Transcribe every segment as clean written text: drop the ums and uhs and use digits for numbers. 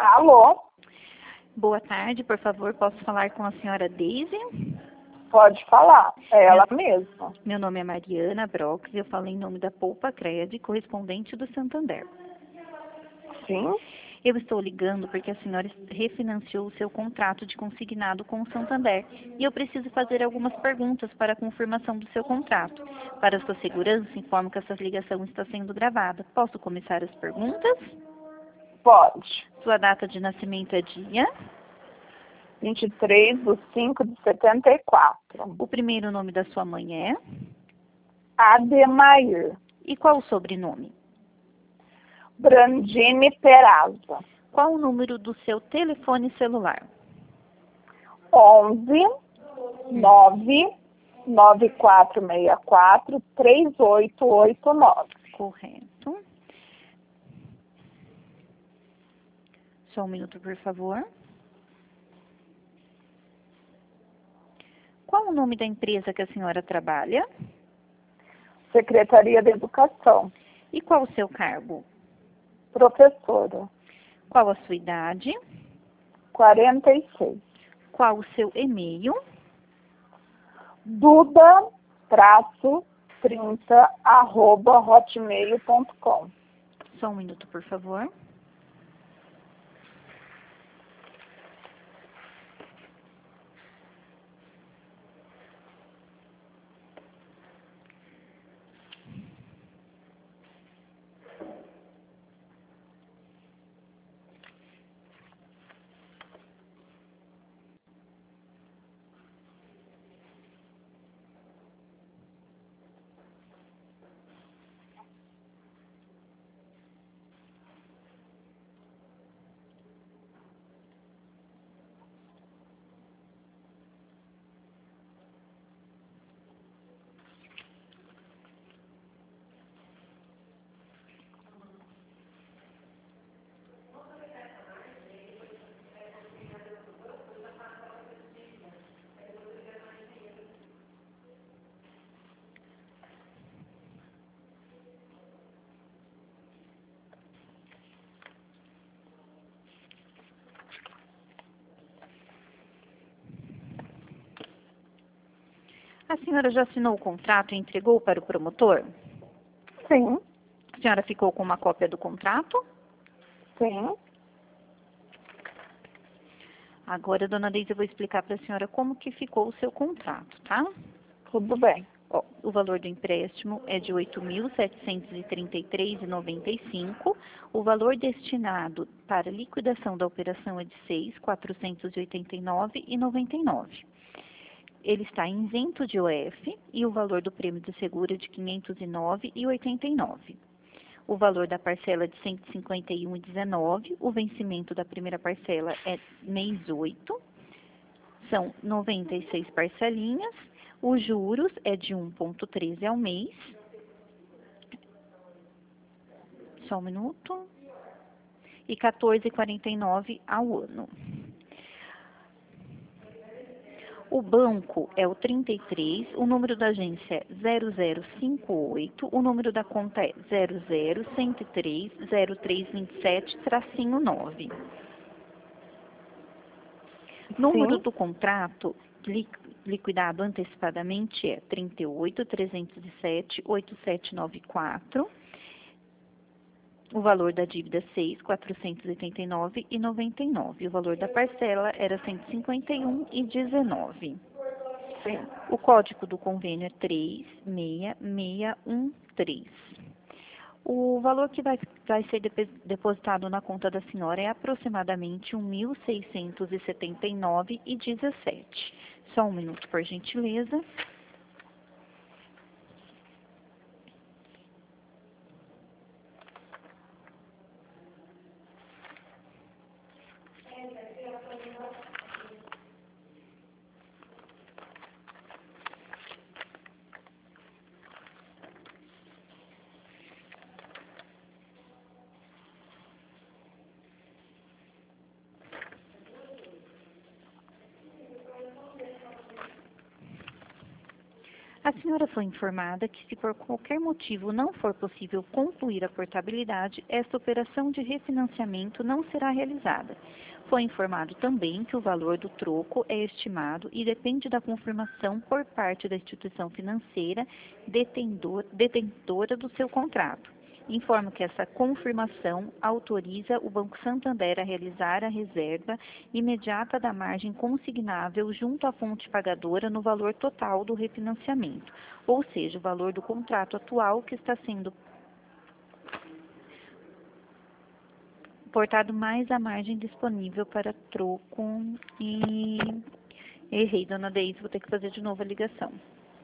Alô? Boa tarde, por favor, posso falar com a senhora Deise? Pode falar, é ela mesma. Meu nome é Mariana Brox e eu falo em nome da Poupa Cred, correspondente do Santander. Sim? Eu estou ligando porque a senhora refinanciou o seu contrato de consignado com o Santander e eu preciso fazer algumas perguntas para a confirmação do seu contrato. Para sua segurança, informo que essa ligação está sendo gravada. Posso começar as perguntas? Pode. Sua data de nascimento é dia? 23/5/74. O primeiro nome da sua mãe é? Ademair. E qual o sobrenome? Brandini Peraza. Qual o número do seu telefone celular? 11 9 9464 3889. Correto. Só um minuto, por favor. Qual o nome da empresa que a senhora trabalha? Secretaria de Educação. E qual o seu cargo? Professora. Qual a sua idade? 46. Qual o seu e-mail? duda-30@hotmail.com. Só um minuto, por favor. A senhora já assinou o contrato e entregou para o promotor? Sim, A senhora ficou com uma cópia do contrato? sim. Agora, dona Deise, eu vou explicar para a senhora como que ficou o seu contrato, tá? Tudo bem. Ó, o valor do empréstimo é de R$ 8.733,95. O valor destinado para liquidação da operação é de R$ 6.489,99. Ele está isento de OF e o valor do prêmio do seguro é de R$ 509,89. O valor da parcela é de R$ 151,19. O vencimento da primeira parcela é mês 8. São 96 parcelinhas. Os juros é de 1,13 ao mês. Só um minuto. E 14,49 ao ano. O banco é o 33, o número da agência é 0058, o número da conta é 00-103-0327-9. Número Sim. do contrato liquidado antecipadamente é 38.307.8794. O valor da dívida é 6.489,99. O valor da parcela era 151,19. Sim. O código do convênio é 36613. O valor que vai ser depositado na conta da senhora é aproximadamente R$ 1.679,17. Só um minuto, por gentileza. A senhora foi informada que, se por qualquer motivo não for possível concluir a portabilidade, esta operação de refinanciamento não será realizada. Foi informado também que o valor do troco é estimado e depende da confirmação por parte da instituição financeira detentora do seu contrato. Informo que essa confirmação autoriza o Banco Santander a realizar a reserva imediata da margem consignável junto à fonte pagadora no valor total do refinanciamento, ou seja, o valor do contrato atual que está sendo portado mais a margem disponível para troco e... Errei, dona Deise, vou ter que fazer de novo a ligação.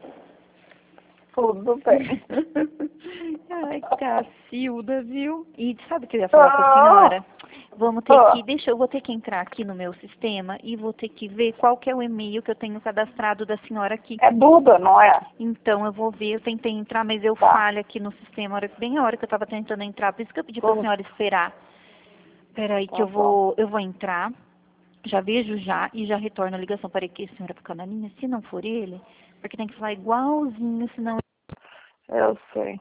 Tudo bem. Ai, Cacilda, viu? E sabe o que eu ia falar com a senhora? Vamos ter que, eu vou ter que entrar aqui no meu sistema e vou ter que ver qual que é o e-mail que eu tenho cadastrado da senhora aqui. É Duda, não é? Então, eu vou ver, eu tentei entrar, mas eu falho aqui no sistema, bem a hora que eu estava tentando entrar, por isso que eu pedi para a senhora esperar. Peraí que eu vou entrar, já vejo já e já retorno a ligação. Peraí que a senhora fica na linha, se não for ele, porque tem que falar igualzinho, senão... Eu sei.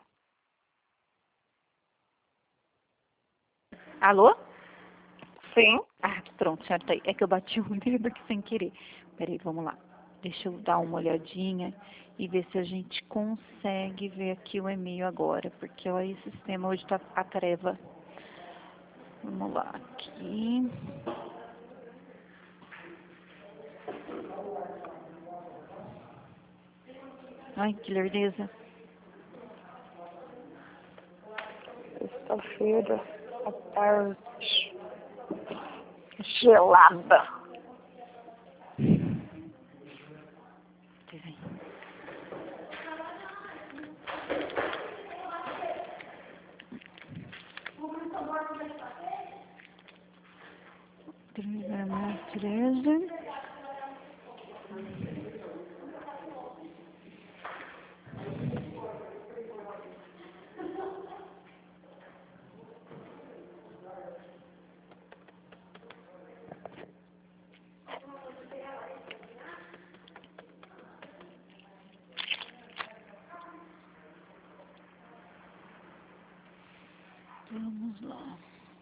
Alô? Sim. Ah, pronto, certo aí. É que eu bati o dedo aqui sem querer. Peraí, vamos lá. Deixa eu dar uma olhadinha e ver se a gente consegue ver aqui o e-mail agora, porque ó, esse sistema hoje tá a treva. Vamos lá, aqui. Ai, que lerdeza. Sexta-feira, à tarde. Gelada. Peraí. Treze. Vamos lá.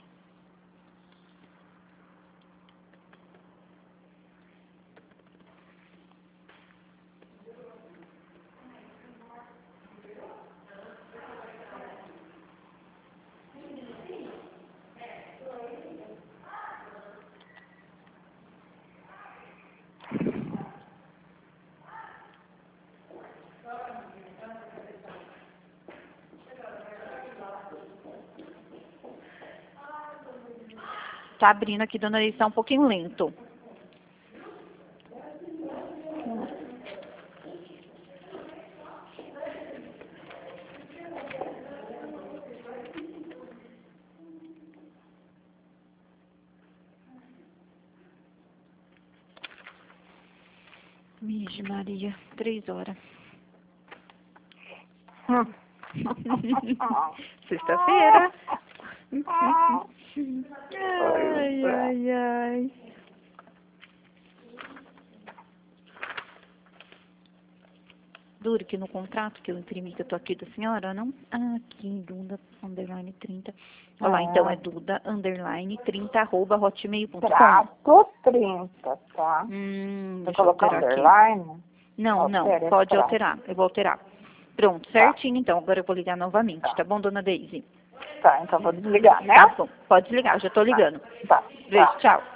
Tá abrindo aqui, dona Alice, tá um pouquinho lento. Virgem Maria, 3 horas. Sexta-feira. Ai, ai, ai. Duro que no contrato que eu imprimi, que eu tô aqui da senhora, não... Ah, aqui, Duda, underline 30. Olha lá, então é Duda, underline 30, @hotmail.com. Trato 30, tá? Vou colocar underline? Aqui. Não, pode alterar, eu vou alterar. Pronto, certinho, então, agora eu vou ligar novamente, tá bom, dona Deise? Tá, então vou desligar, né? Tá bom, pode desligar, já tô ligando. Tá. Beijo, tchau.